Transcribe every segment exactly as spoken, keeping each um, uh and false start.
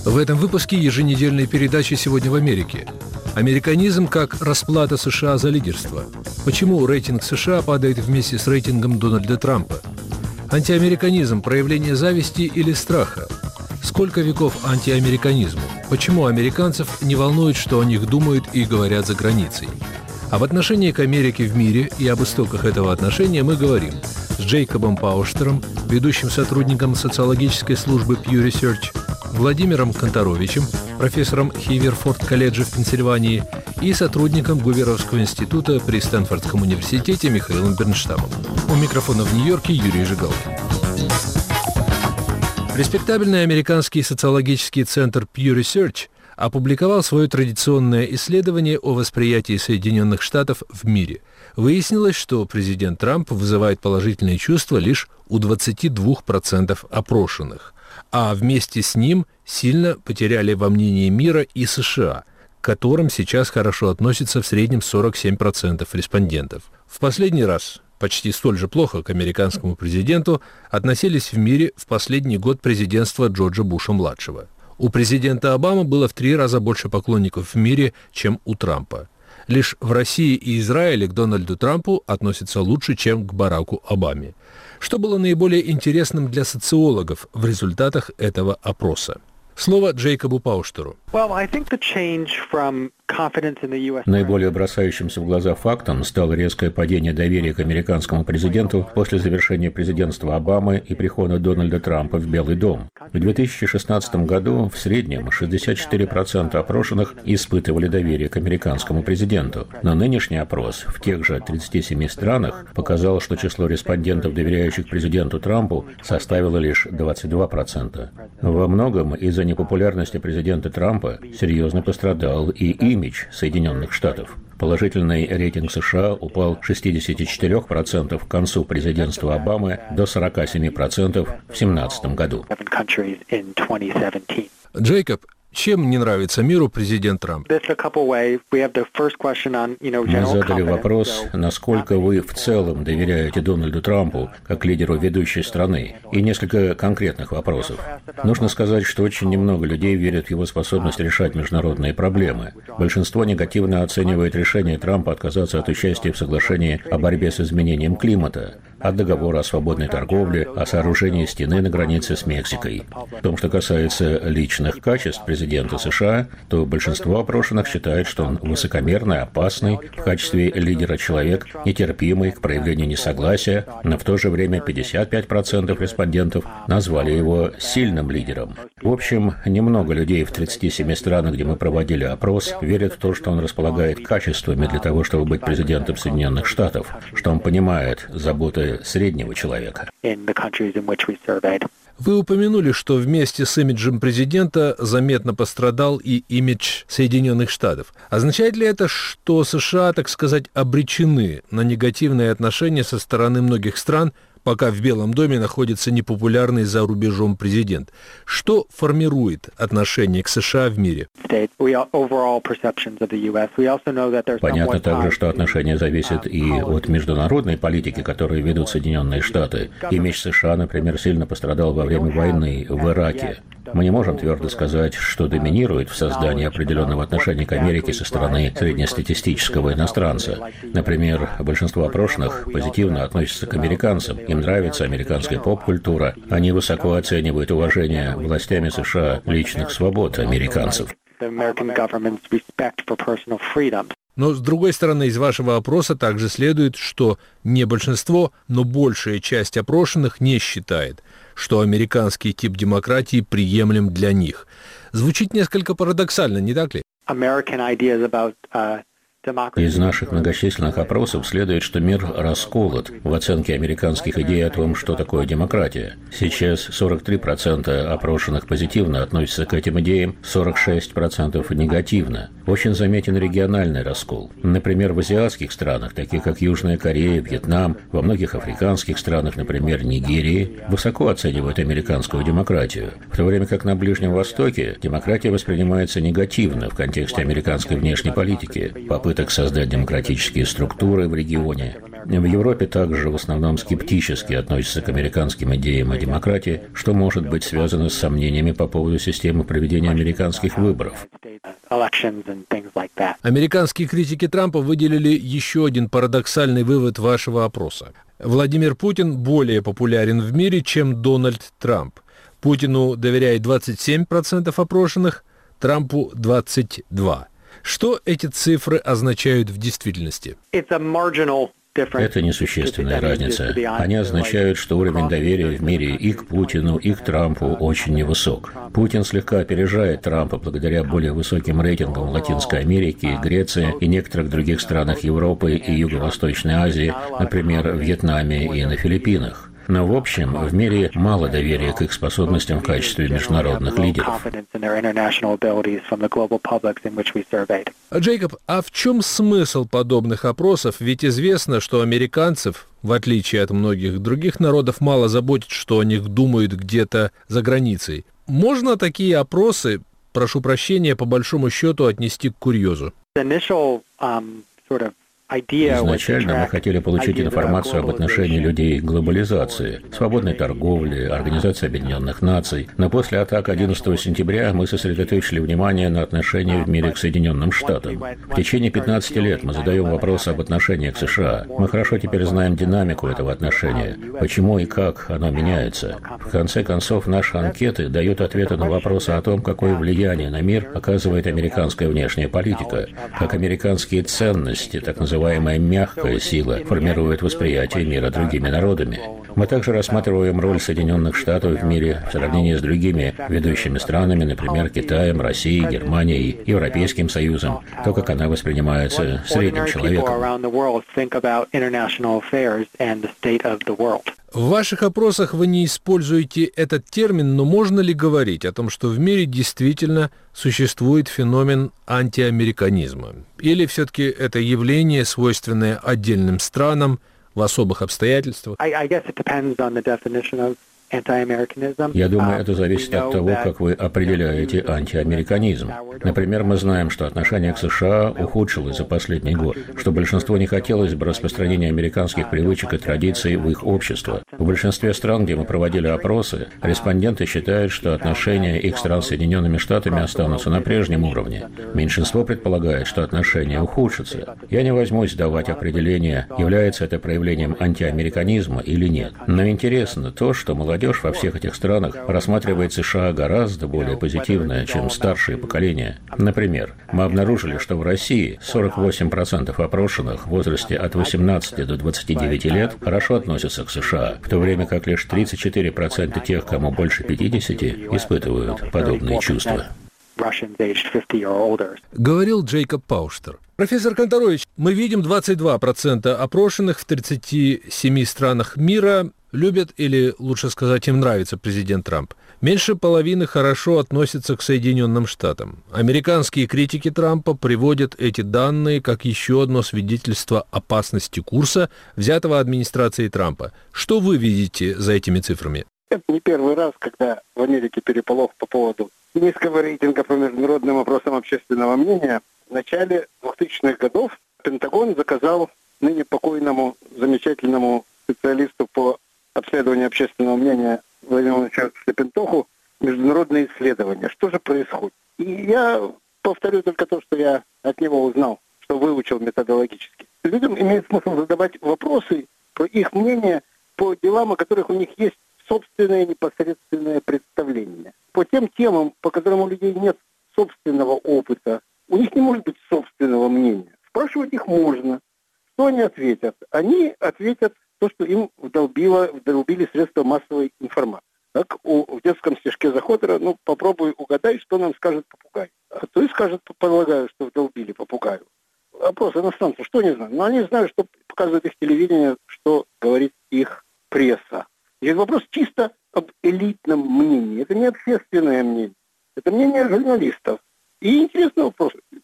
В этом выпуске еженедельной передачи «Сегодня в Америке». Американизм как расплата США за лидерство. Почему рейтинг США падает вместе с рейтингом Дональда Трампа? Антиамериканизм – проявление зависти или страха? Сколько веков антиамериканизму? Почему американцев не волнует, что о них думают и говорят за границей? Об отношении к Америке в мире и об истоках этого отношения мы говорим с Джейкобом Пауштером, ведущим сотрудником социологической службы Pew Research, Владимиром Конторовичем, профессором Хейверфорд-колледжа в Пенсильвании и сотрудником Гуверовского института при Стэнфордском университете Михаилом Бернштамом. У микрофона в Нью-Йорке Юрий Жигалкин. Респектабельный американский социологический центр Pew Research опубликовал свое традиционное исследование о восприятии Соединенных Штатов в мире. Выяснилось, что президент Трамп вызывает положительные чувства лишь у двадцати двух процентов опрошенных, а вместе с ним сильно потеряли во мнении мира и США, к которым сейчас хорошо относятся в среднем сорок семь процентов респондентов. В последний раз почти столь же плохо к американскому президенту относились в мире в последний год президентства Джорджа Буша-младшего. У президента Обамы было в три раза больше поклонников в мире, чем у Трампа. Лишь в России и Израиле к Дональду Трампу относятся лучше, чем к Бараку Обаме. Что было наиболее интересным для социологов в результатах этого опроса? Слово Джейкобу Пауштеру. Наиболее бросающимся в глаза фактом стало резкое падение доверия к американскому президенту после завершения президентства Обамы и прихода Дональда Трампа в Белый дом. В две тысячи шестнадцатом году в среднем шестьдесят четыре процента опрошенных испытывали доверие к американскому президенту. Но нынешний опрос в тех же тридцати семи странах показал, что число респондентов, доверяющих президенту Трампу, составило лишь двадцать два процента. Во многом из-за непопулярности президента Трампа серьезно пострадал и имидж Соединенных Штатов. Положительный рейтинг США упал с шестидесяти четырёх процентов к концу президентства Обамы до сорока семи процентов в две тысячи семнадцатом году. Джейкоб, чем не нравится миру президент Трамп? Мы задали вопрос, насколько вы в целом доверяете Дональду Трампу как лидеру ведущей страны, и несколько конкретных вопросов. Нужно сказать, что очень немного людей верят в его способность решать международные проблемы. Большинство негативно оценивает решение Трампа отказаться от участия в соглашении о борьбе с изменением климата, от договора о свободной торговле, о сооружении стены на границе с Мексикой. В том, что касается личных качеств президента США, то большинство опрошенных считает, что он высокомерный, опасный, в качестве лидера человек, нетерпимый к проявлению несогласия, но в то же время пятьдесят пять процентов респондентов назвали его сильным лидером. В общем, немного людей в тридцати семи странах, где мы проводили опрос, верят в то, что он располагает качествами для того, чтобы быть президентом Соединенных Штатов, что он понимает заботы среднего человека. Вы упомянули, что вместе с имиджем президента заметно пострадал и имидж Соединенных Штатов. Означает ли это, что США, так сказать, обречены на негативные отношения со стороны многих стран, пока в Белом доме находится непопулярный за рубежом президент? Что формирует отношение к США в мире? Понятно также, что отношения зависят и от международной политики, которую ведут Соединенные Штаты. Имидж США, например, сильно пострадал во время войны в Ираке. Мы не можем твердо сказать, что доминирует в создании определенного отношения к Америке со стороны среднестатистического иностранца. Например, большинство опрошенных позитивно относятся к американцам. Им нравится американская поп-культура. Они высоко оценивают уважение властями США личных свобод американцев. Но, с другой стороны, из вашего опроса также следует, что не большинство, но большая часть опрошенных не считает, что американский тип демократии приемлем для них. Звучит несколько парадоксально, не так ли? Из наших многочисленных опросов следует, что мир расколот в оценке американских идей о том, что такое демократия. Сейчас сорок три процента опрошенных позитивно относятся к этим идеям, сорок шесть процентов негативно. Очень заметен региональный раскол. Например, в азиатских странах, таких как Южная Корея, Вьетнам, во многих африканских странах, например, Нигерии, высоко оценивают американскую демократию, в то время как на Ближнем Востоке демократия воспринимается негативно в контексте американской внешней политики, попыток создать демократические структуры в регионе. В Европе также в основном скептически относятся к американским идеям о демократии, что может быть связано с сомнениями по поводу системы проведения американских выборов. Американские критики Трампа выделили еще один парадоксальный вывод вашего опроса. Владимир Путин более популярен в мире, чем Дональд Трамп. Путину доверяет двадцать семь процентов опрошенных, Трампу двадцать два процента. Что эти цифры означают в действительности? Это несущественная разница. Они означают, что уровень доверия в мире и к Путину, и к Трампу очень невысок. Путин слегка опережает Трампа благодаря более высоким рейтингам в Латинской Америке, Греции и некоторых других странах Европы и Юго-Восточной Азии, например, в Вьетнаме и на Филиппинах. Но, в общем, в мире мало доверия к их способностям в качестве международных лидеров. Джейкоб, а в чем смысл подобных опросов? Ведь известно, что американцев, в отличие от многих других народов, мало заботит, что о них думают где-то за границей. Можно такие опросы, прошу прощения, по большому счету отнести к курьезу? Изначально мы хотели получить информацию об отношении людей к глобализации, свободной торговле, Организации Объединенных Наций, но после атак одиннадцатого сентября мы сосредоточили внимание на отношении в мире к Соединенным Штатам. В течение пятнадцати лет мы задаем вопросы об отношениях к США. Мы хорошо теперь знаем динамику этого отношения, почему и как оно меняется. В конце концов, наши анкеты дают ответы на вопросы о том, какое влияние на мир оказывает американская внешняя политика, как американские ценности, так называемые называемая мягкая сила, формирует восприятие мира другими народами. Мы также рассматриваем роль Соединенных Штатов в мире в сравнении с другими ведущими странами, например, Китаем, Россией, Германией, Европейским Союзом, то, как она воспринимается средним человеком. В ваших опросах вы не используете этот термин, но можно ли говорить о том, что в мире действительно существует феномен антиамериканизма? Или все-таки это явление, свойственное отдельным странам в особых обстоятельствах? Я думаю, это зависит от того, как вы определяете антиамериканизм. Например, мы знаем, что отношение к США ухудшилось за последний год, что большинству не хотелось бы распространения американских привычек и традиций в их общество. В большинстве стран, где мы проводили опросы, респонденты считают, что отношения их стран с Соединенными Штатами останутся на прежнем уровне. Меньшинство предполагает, что отношения ухудшатся. Я не возьмусь давать определение, является это проявлением антиамериканизма или нет. Но интересно то, что молодежь Молодежь во всех этих странах рассматривает США гораздо более позитивно, чем старшие поколения. Например, мы обнаружили, что в России сорок восемь процентов опрошенных в возрасте от восемнадцати до двадцати девяти лет хорошо относятся к США, в то время как лишь тридцать четыре процента тех, кому больше пятидесяти, испытывают подобные чувства. Говорил Джейкоб Пауштер. Профессор Канторович, мы видим двадцать два процента опрошенных в тридцати семи странах мира любят, или, лучше сказать, им нравится президент Трамп. Меньше половины хорошо относятся к Соединенным Штатам. Американские критики Трампа приводят эти данные как еще одно свидетельство опасности курса, взятого администрацией Трампа. Что вы видите за этими цифрами? Это не первый раз, когда в Америке переполох по поводу низкого рейтинга по международным опросам общественного мнения. В начале двухтысячных годов Пентагон заказал ныне покойному замечательному специалисту по обследованию общественного мнения Владимиру Ильичу Слепентоху международные исследования. Что же происходит? И я повторю только то, что я от него узнал, что выучил методологически. Людям имеет смысл задавать вопросы про их мнение по делам, о которых у них есть собственное непосредственное представление. По тем темам, по которым у людей нет собственного опыта, у них не может быть собственного мнения. Спрашивать их можно. Что они ответят? Они ответят то, что им вдолбило, вдолбили средства массовой информации. Так, у, в детском стишке Захотера, ну, попробуй угадай, что нам скажет попугай. А то и скажет, полагаю, что вдолбили попугаю. Опрос иностранцев, что они знают? Ну, они знают, что показывает их телевидение, что говорит их пресса. И это вопрос чисто об элитном мнении. Это не общественное мнение. Это мнение журналистов. И интересный вопрос.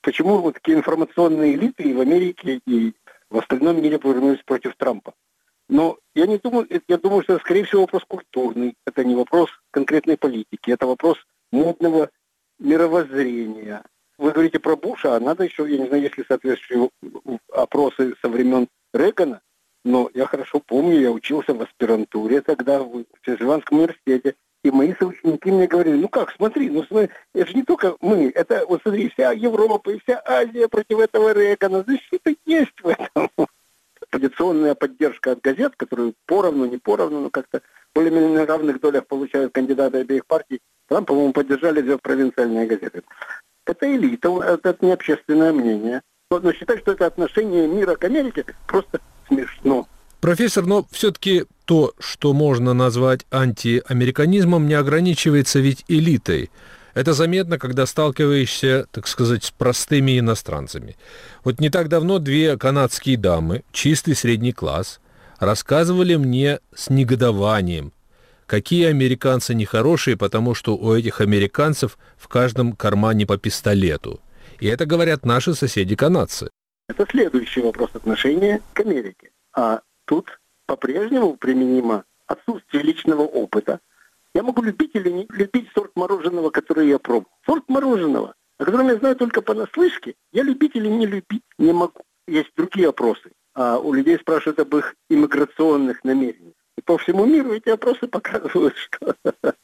почему вот такие информационные элиты и в Америке, и в остальном мире повернулись против Трампа. Но я не думаю, я думаю, что это, скорее всего, вопрос культурный. Это не вопрос конкретной политики, это вопрос модного мировоззрения. Вы говорите про Буша, а надо еще, я не знаю, есть ли соответствующие опросы со времен Рейгана, но я хорошо помню, я учился в аспирантуре тогда в Пенсильванском университете, и мои соученики мне говорили, ну как, смотри, ну смотри, это же не только мы, это, вот смотри, вся Европа и вся Азия против этого Рейгана, значит, что-то есть в этом. Традиционная поддержка от газет, которую поровну, не поровну, но как-то более-менее на равных долях получают кандидаты обеих партий, там, по-моему, поддержали две провинциальные газеты. Это элита, это не общественное мнение. Но считать, что это отношение мира к Америке, просто смешно. Профессор, но все-таки то, что можно назвать антиамериканизмом, не ограничивается ведь элитой. Это заметно, когда сталкиваешься, так сказать, с простыми иностранцами. Вот не так давно две канадские дамы, чистый средний класс, рассказывали мне с негодованием, какие американцы нехорошие, потому что у этих американцев в каждом кармане по пистолету. И это говорят наши соседи-канадцы. Это следующий вопрос отношения к Америке. А тут по-прежнему применимо отсутствие личного опыта. Я могу любить или не любить сорт мороженого, который я пробую. Сорт мороженого, о котором я знаю только понаслышке, я любить или не любить не могу. Есть другие опросы. А у людей спрашивают об их иммиграционных намерениях. И по всему миру эти опросы показывают, что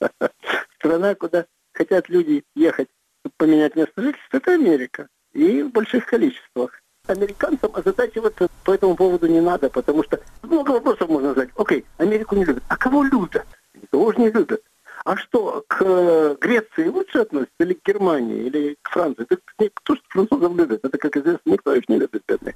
страна, куда хотят люди ехать, чтобы поменять место жительства, это Америка. И в больших количествах. Американцам озадачиваться по этому поводу не надо, потому что много вопросов можно задать. Окей, Америку не любят. А кого любят? Никого же не любят. А что, к Греции лучше относятся или к Германии, или к Франции? Кто же французов любит? Это, как известно, никто их не любит, бедных.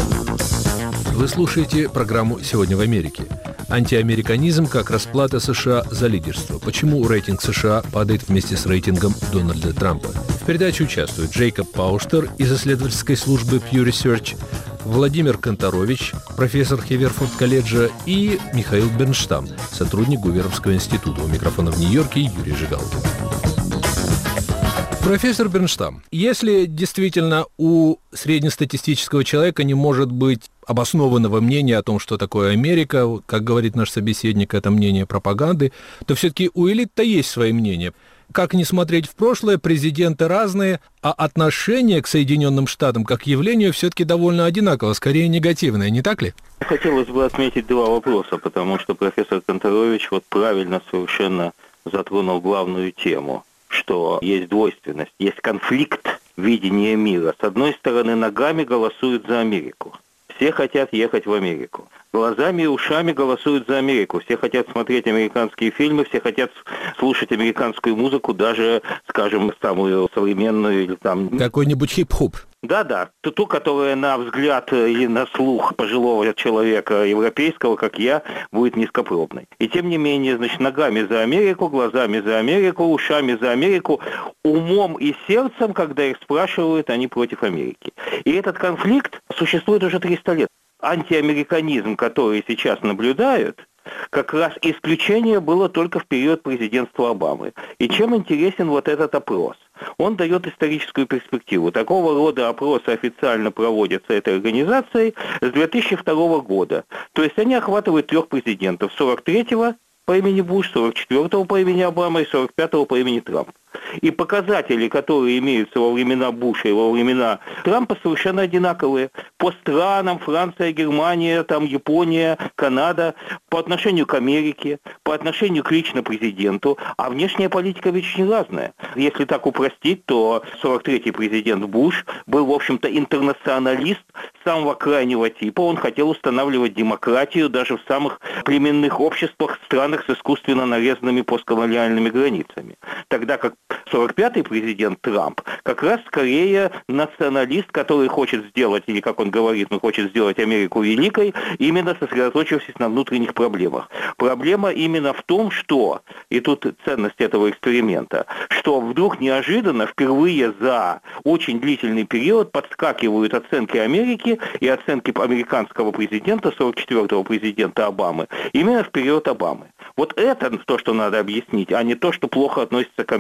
Вы слушаете программу «Сегодня в Америке». Антиамериканизм как расплата США за лидерство. Почему рейтинг США падает вместе с рейтингом Дональда Трампа? В передаче участвуют Джейкоб Пауштер из исследовательской службы Pew Research, Владимир Конторович, профессор Хеверфорд-колледжа, и Михаил Бернштам, сотрудник Гуверовского института. У микрофона в Нью-Йорке Юрий Жигалкин. Профессор Бернштам, если действительно у среднестатистического человека не может быть обоснованного мнения о том, что такое Америка, как говорит наш собеседник, это мнение пропаганды, то все-таки у элит-то есть свои мнения. Как ни смотреть в прошлое, президенты разные, а отношение к Соединенным Штатам как явлению все-таки довольно одинаково, скорее негативное, не так ли? Хотелось бы отметить два вопроса, потому что профессор Конторович вот правильно совершенно затронул главную тему, что есть двойственность, есть конфликт видения мира. С одной стороны, ногами голосуют за Америку. Все хотят ехать в Америку. Глазами и ушами голосуют за Америку. Все хотят смотреть американские фильмы, все хотят слушать американскую музыку, даже, скажем, самую современную или там... Какой-нибудь хип-хоп. Да-да, ту, которая на взгляд или на слух пожилого человека европейского, как я, будет низкопробной. И тем не менее, значит, ногами за Америку, глазами за Америку, ушами за Америку, умом и сердцем, когда их спрашивают, они против Америки. И этот конфликт существует уже триста лет. Антиамериканизм, который сейчас наблюдают, как раз исключение было только в период президентства Обамы. И чем интересен вот этот опрос? Он дает историческую перспективу. Такого рода опросы официально проводятся этой организацией с две тысячи второго года. То есть они охватывают трех президентов. сорок третьего по имени Буш, сорок четвёртого по имени Обама и сорок пятого по имени Трамп. И показатели, которые имеются во времена Буша и во времена Трампа, совершенно одинаковые. По странам, Франция, Германия, там, Япония, Канада, по отношению к Америке, по отношению к лично президенту. А внешняя политика ведь очень разная. Если так упростить, то сорок третий президент Буш был, в общем-то, интернационалист самого крайнего типа. Он хотел устанавливать демократию даже в самых племенных обществах, странах с искусственно нарезанными постколониальными границами. Тогда как сорок пятый президент Трамп как раз скорее националист, который хочет сделать, или как он говорит, он хочет сделать Америку великой, именно сосредоточившись на внутренних проблемах. Проблема именно в том, что, и тут ценность этого эксперимента, что вдруг неожиданно, впервые за очень длительный период подскакивают оценки Америки и оценки американского президента, сорок четвёртого президента Обамы, именно в период Обамы. Вот это то, что надо объяснить, а не то, что плохо относится к Америке во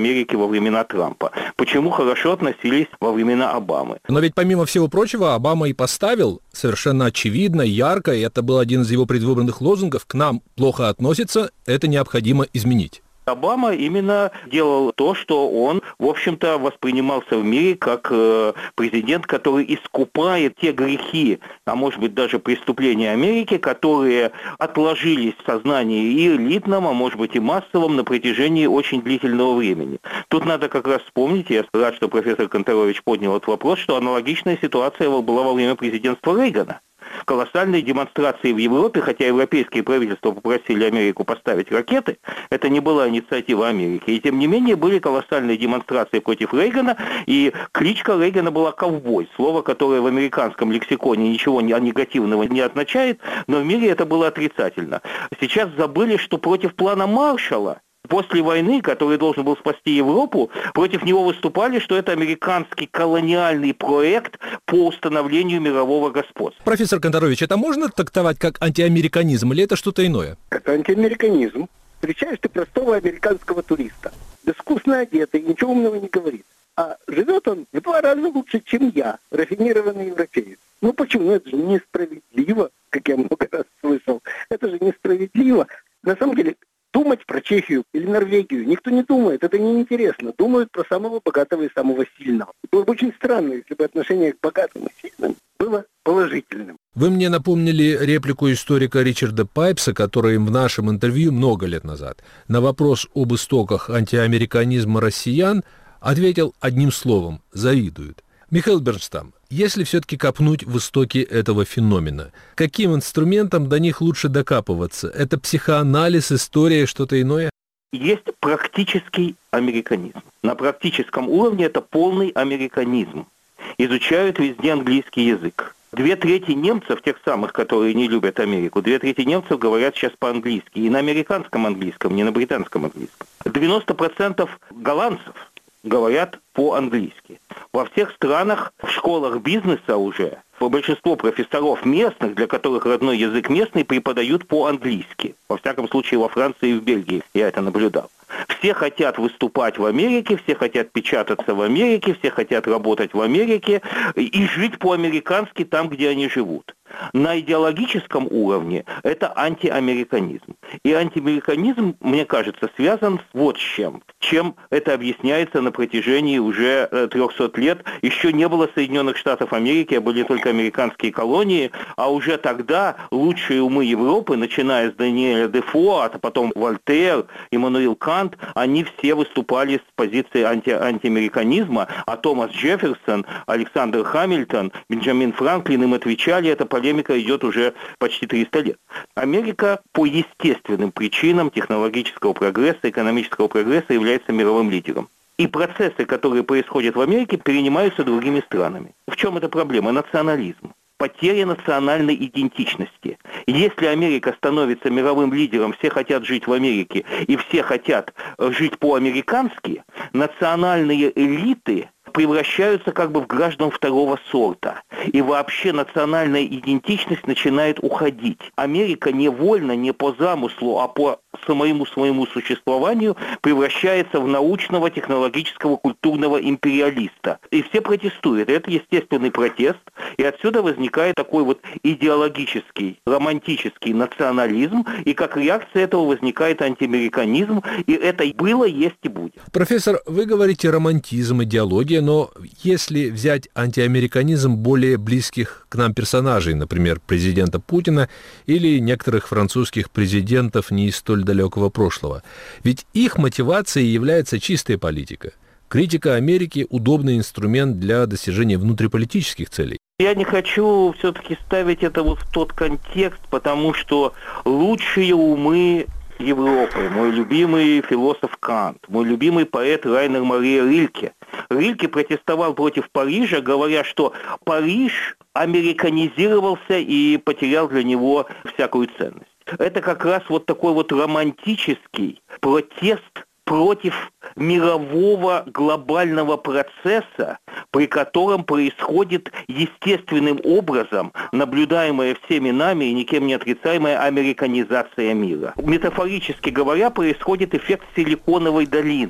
времена Трампа. Почему хорошо относились во времена Обамы. Но ведь помимо всего прочего, Обама и поставил совершенно очевидно, ярко, и это был один из его предвыборных лозунгов: к нам плохо относятся, это необходимо изменить. Обама именно делал то, что он, в общем-то, воспринимался в мире как э, президент, который искупает те грехи, а может быть даже преступления Америки, которые отложились в сознании и элитном, а может быть и массовом на протяжении очень длительного времени. Тут надо как раз вспомнить, я рад, что профессор Конторович поднял этот вопрос, что аналогичная ситуация была во время президентства Рейгана. Колоссальные демонстрации в Европе, хотя европейские правительства попросили Америку поставить ракеты, это не была инициатива Америки. И тем не менее были колоссальные демонстрации против Рейгана, и кличка Рейгана была «ковбой», слово, которое в американском лексиконе ничего негативного не означает, но в мире это было отрицательно. Сейчас забыли, что против плана Маршалла после войны, который должен был спасти Европу, против него выступали, что это американский колониальный проект по установлению мирового господства. Профессор Конторович, это можно трактовать как антиамериканизм или это что-то иное? Это антиамериканизм. Встречаешь ты простого американского туриста, безвкусно одетый, ничего умного не говорит. А живет он в два раза лучше, чем я, рафинированный европеец. Ну почему? Ну, это же несправедливо, как я много раз слышал. Это же несправедливо. На самом деле, думать про Чехию или Норвегию никто не думает, это неинтересно. Думают про самого богатого и самого сильного. Было бы очень странно, если бы отношение к богатым и сильным было положительным. Вы мне напомнили реплику историка Ричарда Пайпса, который в нашем интервью много лет назад на вопрос об истоках антиамериканизма россиян ответил одним словом – завидуют. Михаил Бернштам, если все-таки копнуть в истоки этого феномена, каким инструментом до них лучше докапываться? Это психоанализ, история, что-то иное? Есть практический американизм. На практическом уровне это полный американизм. Изучают везде английский язык. Две трети немцев, тех самых, которые не любят Америку, две трети немцев говорят сейчас по-английски. И на американском английском, не на британском английском. девяносто процентов голландцев говорят по-английски. Во всех странах, в школах бизнеса уже, большинство профессоров местных, для которых родной язык местный, преподают по-английски. Во всяком случае, во Франции и в Бельгии я это наблюдал. Все хотят выступать в Америке, все хотят печататься в Америке, все хотят работать в Америке и жить по-американски там, где они живут. На идеологическом уровне это антиамериканизм. И антиамериканизм, мне кажется, связан с вот с чем. Чем это объясняется на протяжении уже трехсот лет. Еще не было Соединенных Штатов Америки, а были только американские колонии. А уже тогда лучшие умы Европы, начиная с Даниэля Дефо, а потом Вольтер, Иммануил Кант, они все выступали с позиции анти- антиамериканизма. А Томас Джефферсон, Александр Хамильтон, Бенджамин Франклин им отвечали, это полемика идет уже почти триста лет. Америка по естественным причинам технологического прогресса, экономического прогресса является мировым лидером. И процессы, которые происходят в Америке, перенимаются другими странами. В чем эта проблема? Национализм. Потеря национальной идентичности. Если Америка становится мировым лидером, все хотят жить в Америке, и все хотят жить по-американски, национальные элиты превращаются как бы в граждан второго сорта. И вообще национальная идентичность начинает уходить. Америка невольно, не по замыслу, а по самому своему существованию превращается в научного, технологического, культурного империалиста. И все протестуют. Это естественный протест. И отсюда возникает такой вот идеологический, романтический национализм. И как реакция этого возникает антиамериканизм. И это было, есть и будет. Профессор, вы говорите романтизм, идеология, но если взять антиамериканизм более близких к нам персонажей, например, президента Путина или некоторых французских президентов не из столь далекого прошлого, ведь их мотивацией является чистая политика. Критика Америки – удобный инструмент для достижения внутриполитических целей. Я не хочу все-таки ставить это вот в тот контекст, потому что лучшие умы Европы, мой любимый философ Кант, мой любимый поэт Райнер Мария Рильке. Рильке протестовал против Парижа, говоря, что Париж американизировался и потерял для него всякую ценность. Это как раз вот такой вот романтический протест против мирового глобального процесса, при котором происходит естественным образом наблюдаемая всеми нами и никем не отрицаемая американизация мира. Метафорически говоря, происходит эффект Силиконовой долины.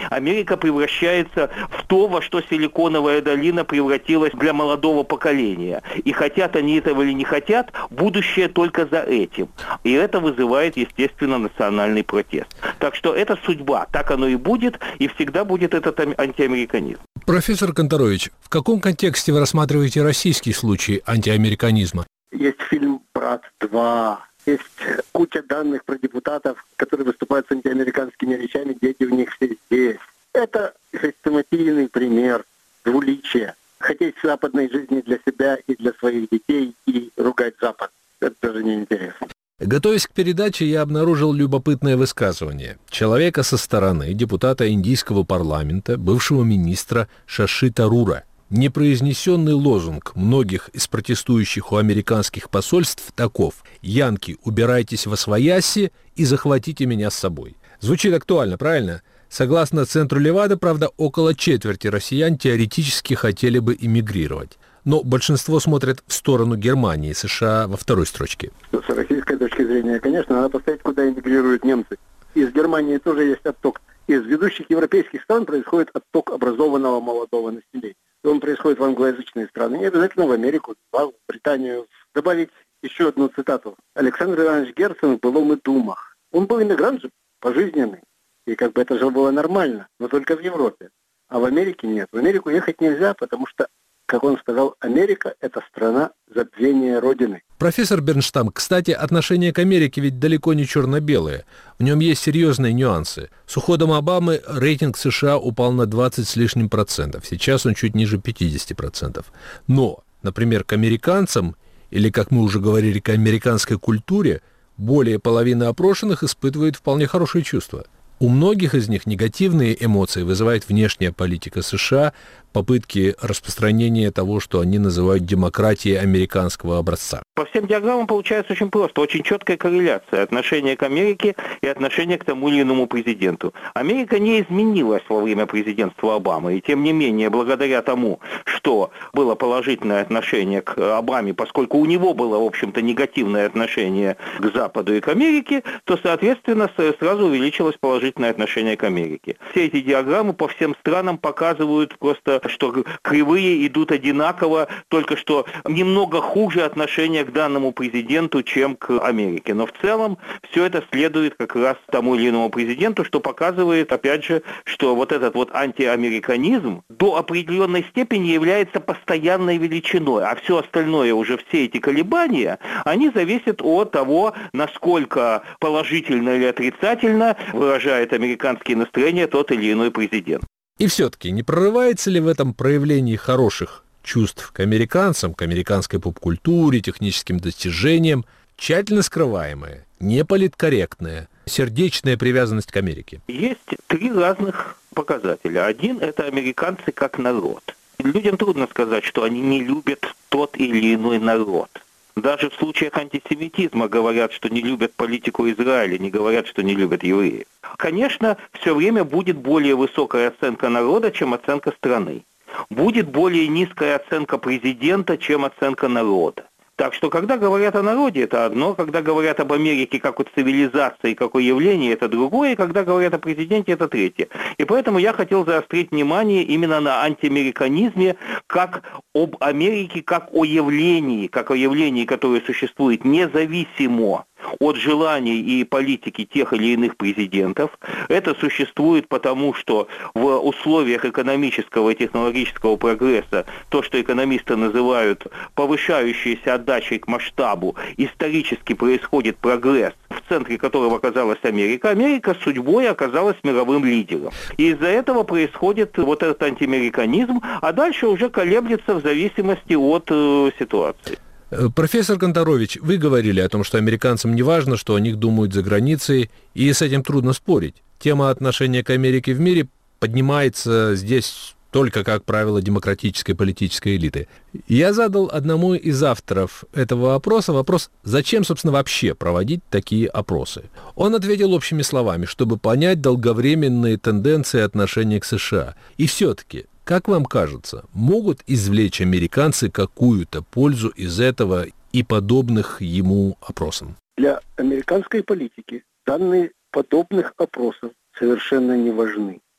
Америка превращается в то, во что Силиконовая долина превратилась для молодого поколения. И хотят они этого или не хотят, будущее только за этим. И это вызывает, естественно, национальный протест. Так что это судьба. Так оно и будет, и всегда будет этот антиамериканизм. Профессор Канторович, в каком контексте вы рассматриваете российский случай антиамериканизма? Есть фильм «Брат два». Есть куча данных про депутатов, которые выступают с антиамериканскими речами, дети у них все здесь. Это хрестоматийный пример двуличия. Хотеть западной жизни для себя и для своих детей и ругать Запад. Это даже не интересно. Готовясь к передаче, я обнаружил любопытное высказывание человека со стороны, депутата индийского парламента, бывшего министра Шаши Тарура. Непроизнесенный лозунг многих из протестующих у американских посольств таков: «Янки, убирайтесь восвояси и захватите меня с собой». Звучит актуально, правильно? Согласно центру Левада, правда, около четверти россиян теоретически хотели бы эмигрировать. Но большинство смотрят в сторону Германии, США во второй строчке. С российской точки зрения, конечно, надо поставить, куда эмигрируют немцы. Из Германии тоже есть отток. Из ведущих европейских стран происходит отток образованного молодого населения. И он происходит в англоязычные страны, не обязательно в Америку, в Британию. Добавить еще одну цитату. Александр Иванович Герцен был он и думах. Он был иммигрант же, пожизненный. И как бы это же было нормально, но только в Европе. А в Америке нет. В Америку ехать нельзя, потому что, как он сказал, Америка – это страна забвения Родины. Профессор Бернштам, кстати, отношение к Америке ведь далеко не черно-белое. В нем есть серьезные нюансы. С уходом Обамы рейтинг США упал на двадцать с лишним процентов. Сейчас он чуть ниже пятьдесят процентов. Но, например, к американцам, или, как мы уже говорили, к американской культуре, более половины опрошенных испытывают вполне хорошие чувства. У многих из них негативные эмоции вызывает внешняя политика США, попытки распространения того, что они называют демократией американского образца. По всем диаграммам получается очень просто, очень четкая корреляция отношения к Америке и отношения к тому или иному президенту. Америка не изменилась во время президентства Обамы, и тем не менее, благодаря тому, что было положительное отношение к Обаме, поскольку у него было, в общем-то, негативное отношение к Западу и к Америке, то, соответственно, сразу увеличилось положительное отношение к Америке. Все эти диаграммы по всем странам показывают просто, что кривые идут одинаково, только что немного хуже отношение к данному президенту, чем к Америке. Но в целом все это следует как раз тому или иному президенту, что показывает, опять же, что вот этот вот антиамериканизм до определенной степени является постоянной величиной, а все остальное, уже все эти колебания, они зависят от того, насколько положительно или отрицательно выражает американские настроения тот или иной президент. И все-таки, не прорывается ли в этом проявлении хороших чувств к американцам, к американской поп-культуре, техническим достижениям, тщательно скрываемая, неполиткорректная, сердечная привязанность к Америке? Есть три разных показателя. Один – это американцы как народ. Людям трудно сказать, что они не любят тот или иной народ. Даже в случаях антисемитизма говорят, что не любят политику Израиля, не говорят, что не любят евреев. Конечно, все время будет более высокая оценка народа, чем оценка страны. Будет более низкая оценка президента, чем оценка народа. Так что, когда говорят о народе, это одно, когда говорят об Америке как о цивилизации, как о явлении, это другое, и когда говорят о президенте, это третье. И поэтому я хотел заострить внимание именно на антиамериканизме, как об Америке, как о явлении, как о явлении, которое существует независимо от желаний и политики тех или иных президентов. Это существует потому, что в условиях экономического и технологического прогресса то, что экономисты называют повышающейся отдачей к масштабу, исторически происходит прогресс, в центре которого оказалась Америка. Америка судьбой оказалась мировым лидером. И из-за этого происходит вот этот антиамериканизм, а дальше уже колеблется в зависимости от э, ситуации. Профессор Канторович, вы говорили о том, что американцам не важно, что о них думают за границей, и с этим трудно спорить. Тема отношения к Америке в мире поднимается здесь только, как правило, демократической политической элиты. Я задал одному из авторов этого опроса вопрос, зачем, собственно, вообще проводить такие опросы. Он ответил общими словами, чтобы понять долговременные тенденции отношения к США. И все-таки, как вам кажется, могут извлечь американцы какую-то пользу из этого и подобных ему опросам? Для американской политики данные подобных опросов совершенно не важны.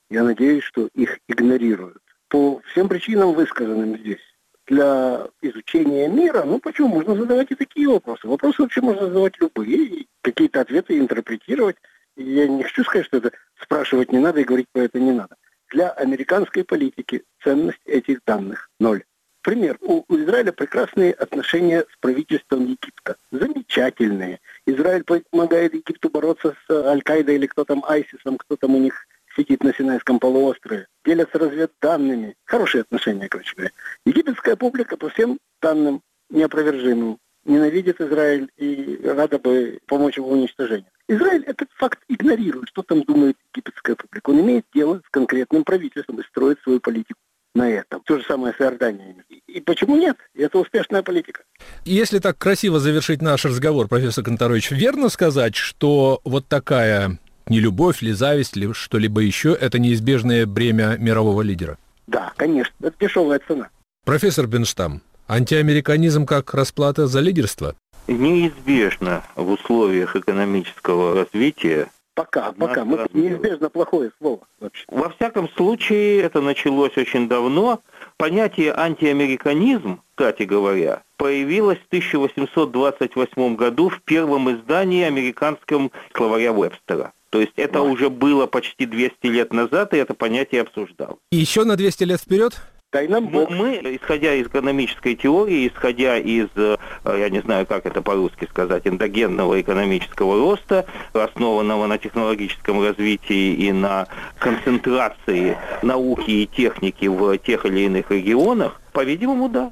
Я надеюсь, что их игнорируют. По всем причинам, высказанным здесь. Для изучения мира, ну почему, можно задавать и такие вопросы. Вопросы вообще можно задавать любые, и какие-то ответы интерпретировать. И я не хочу сказать, что это спрашивать не надо и говорить про это не надо. Для американской политики ценность этих данных – ноль. Пример. У, у Израиля прекрасные отношения с правительством Египта. Замечательные. Израиль помогает Египту бороться с Аль-Каидой или кто там, Айсисом, кто там у них сидит на Синайском полуострове. Делятся разведданными. Хорошие отношения, короче говоря. Египетская публика по всем данным неопровержимым ненавидит Израиль и рада бы помочь его уничтожению. Израиль этот факт игнорирует. Что там думает египетская публика? Он имеет дело с конкретным правительством и строит свою политику на этом. То же самое с Иорданией. И почему нет? Это успешная политика. Если так красиво завершить наш разговор, профессор Канторович, верно сказать, что вот такая нелюбовь или зависть или что-либо еще – это неизбежное бремя мирового лидера? Да, конечно. Это дешевая цена. Профессор Бенштам, антиамериканизм как расплата за лидерство? Неизбежно в условиях экономического развития. Пока, пока. Мы, неизбежно плохое слово вообще. Во всяком случае, это началось очень давно. Понятие антиамериканизм, кстати говоря, появилось в тысяча восемьсот двадцать восьмом году в первом издании американском словаря Вебстера. То есть это wow. уже было почти двести лет назад, и это понятие обсуждалось. И еще на двести лет вперед? Дай нам Бог. Мы, исходя из экономической теории, исходя из, я не знаю, как это по-русски сказать, эндогенного экономического роста, основанного на технологическом развитии и на концентрации науки и техники в тех или иных регионах, по-видимому, да.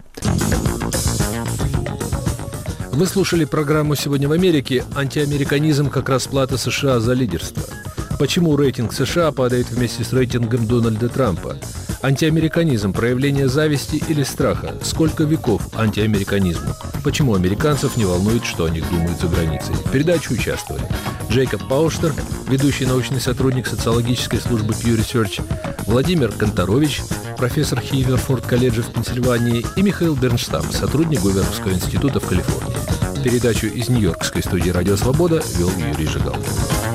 Вы слушали программу «Сегодня в Америке. Антиамериканизм как расплата США за лидерство». Почему рейтинг США падает вместе с рейтингом Дональда Трампа? Антиамериканизм – проявление зависти или страха? Сколько веков антиамериканизму? Почему американцев не волнует, что о них думают за границей? В передаче участвовали Джейкоб Пауштер, ведущий научный сотрудник социологической службы Pew Research, Владимир Канторович, профессор Хейверфорд-колледжа в Пенсильвании, и Михаил Бернштам, сотрудник Гувернского института в Калифорнии. Передачу из Нью-Йоркской студии «Радио Свобода» вел Юрий Жигалкин.